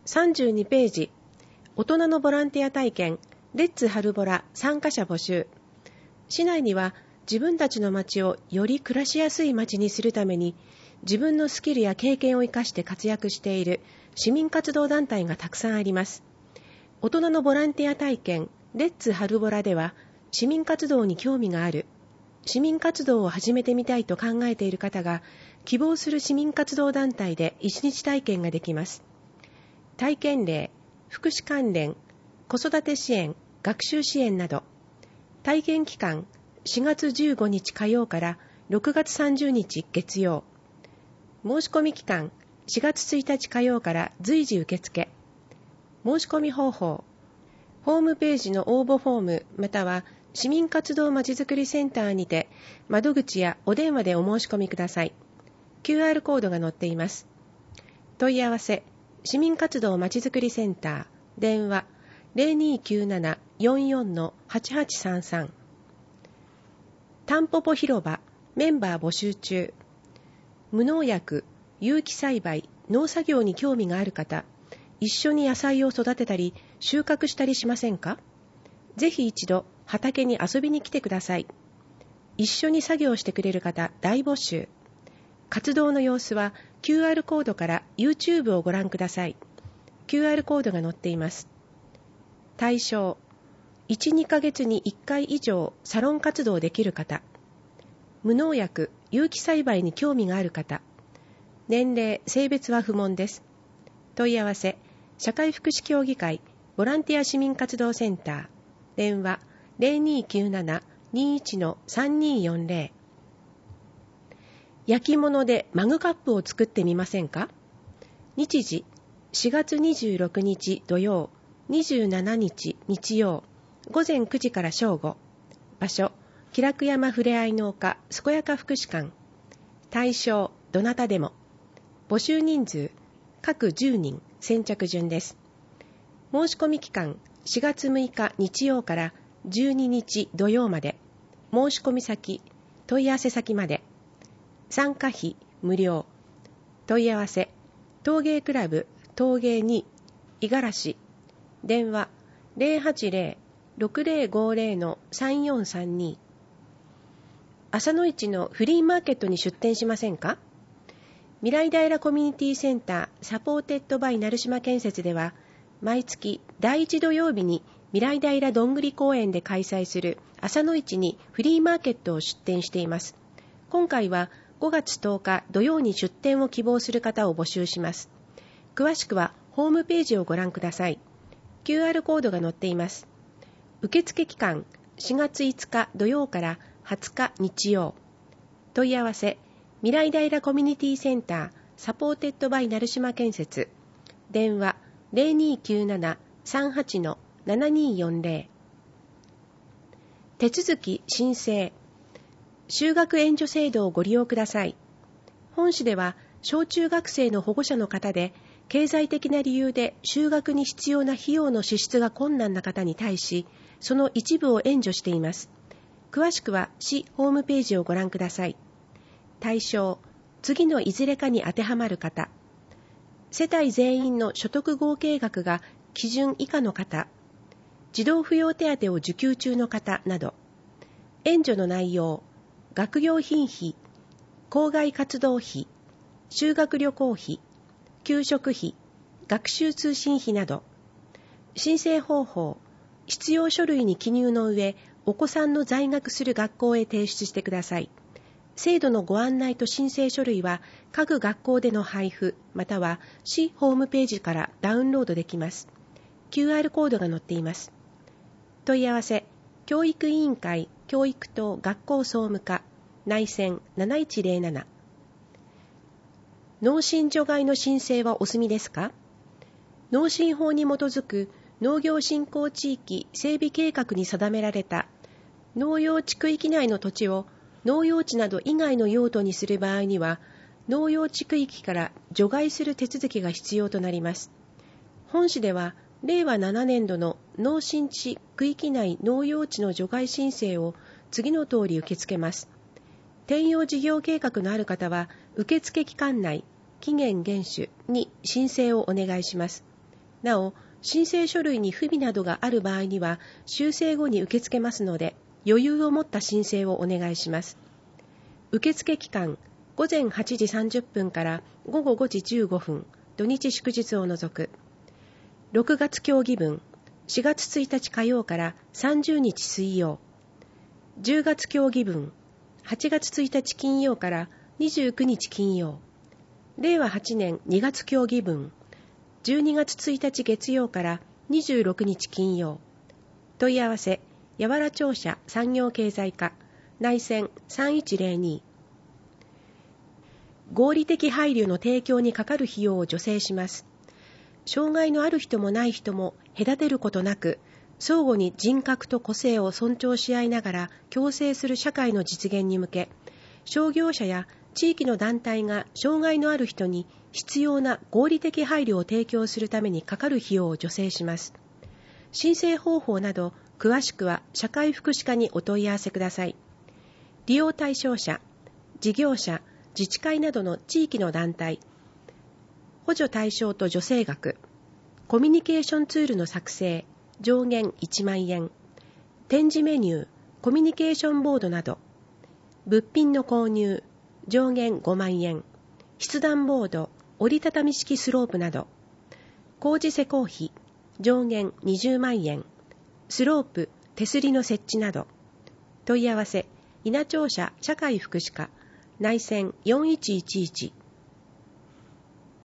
32ページ、大人のボランティア体験、レッツ春ボラ参加者募集。市内には自分たちの町をより暮らしやすい町にするために、自分のスキルや経験を生かして活躍している市民活動団体がたくさんあります。大人のボランティア体験、レッツ春ボラでは、市民活動に興味がある、市民活動を始めてみたいと考えている方が、希望する市民活動団体で1日体験ができます。体験例、福祉関連、子育て支援、学習支援など。体験期間、4月15日火曜から6月30日月曜。申し込み期間、4月1日火曜から随時受付。申し込み方法、ホームページの応募フォームまたは市民活動まちづくりセンターにて窓口やお電話でお申し込みください。QR コードが載っています。問い合わせ、市民活動まちづくりセンター、電話 0297-44-8833。タンポポ広場、メンバー募集中。無農薬、有機栽培、農作業に興味がある方、一緒に野菜を育てたり収穫したりしませんか？ぜひ一度畑に遊びに来てください。一緒に作業してくれる方大募集。活動の様子は QR コードから YouTube をご覧ください。QR コードが載っています。対象、1、2ヶ月に1回以上サロン活動できる方、無農薬、有機栽培に興味がある方、年齢、性別は不問です。問い合わせ、社会福祉協議会ボランティア市民活動センター、電話 0297-21-3240。焼き物でマグカップを作ってみませんか？日時、4月26日土曜、27日日曜、午前9時から正午。場所、気楽山ふれあい農家健やか福祉館。対象、どなたでも。募集人数、各10人、先着順です。申し込み期間、4月6日日曜から12日土曜まで。申し込み先、問い合わせ先まで。参加費無料。問い合わせ、陶芸クラブ陶芸2五十嵐。電話 080-6050-3432。朝の市のフリーマーケットに出店しませんか？未来平コミュニティセンターサポーテッドバイ成島建設では、毎月第1土曜日に未来平どんぐり公園で開催する朝の市にフリーマーケットを出店しています。今回は5月10日土曜に出店を希望する方を募集します。詳しくはホームページをご覧ください。QR コードが載っています。受付期間4月5日土曜から20日日曜。問い合わせ、未来平コミュニティセンターサポーテッドバイ成島建設。電話 0297-38-7240。手続き申請。就学援助制度をご利用ください。本市では小中学生の保護者の方で経済的な理由で就学に必要な費用の支出が困難な方に対し、その一部を援助しています。詳しくは市ホームページをご覧ください。対象、次のいずれかに当てはまる方、世帯全員の所得合計額が基準以下の方、児童扶養手当を受給中の方など。援助の内容、学用品費、校外活動費、修学旅行費、給食費、学習通信費など。申請方法、必要書類に記入の上、お子さんの在学する学校へ提出してください。制度のご案内と申請書類は各学校での配布または市ホームページからダウンロードできます。QR コードが載っています。問い合わせ、教育委員会教育等学校総務課内線7107。農信除外の申請はお済みですか？農信法に基づく農業振興地域整備計画に定められた農用地区域内の土地を農用地など以外の用途にする場合には、農用地区域から除外する手続きが必要となります。本市では、令和7年度の農信地区域内農用地の除外申請を次の通り受け付けます。転用事業計画のある方は、受付期間内、期限厳守に申請をお願いします。 なお、申請書類に不備などがある場合には、修正後に受け付けますので、余裕を持った申請をお願いします。受付期間、午前8時30分から午後5時15分、土日祝日を除く。6月競技分、4月1日火曜から30日水曜。10月競技分、8月1日金曜から29日金曜。令和8年2月競技分、12月1日月曜から26日金曜。問い合わせ、やわら庁舎産業経済課、内線3102。合理的配慮の提供にかかる費用を助成します。障害のある人もない人も隔てることなく、相互に人格と個性を尊重し合いながら共生する社会の実現に向け、商業者や地域の団体が障害のある人に必要な合理的配慮を提供するためにかかる費用を助成します。申請方法など詳しくは社会福祉課にお問い合わせください。利用対象者、事業者、自治会などの地域の団体、補助対象と助成額、コミュニケーションツールの作成、上限1万円、展示メニュー、コミュニケーションボードなど、物品の購入、上限5万円、筆談ボード、折りたたみ式スロープなど、工事施工費、上限20万円、スロープ、手すりの設置など、問い合わせ、稲庁舎社会福祉課、内線4111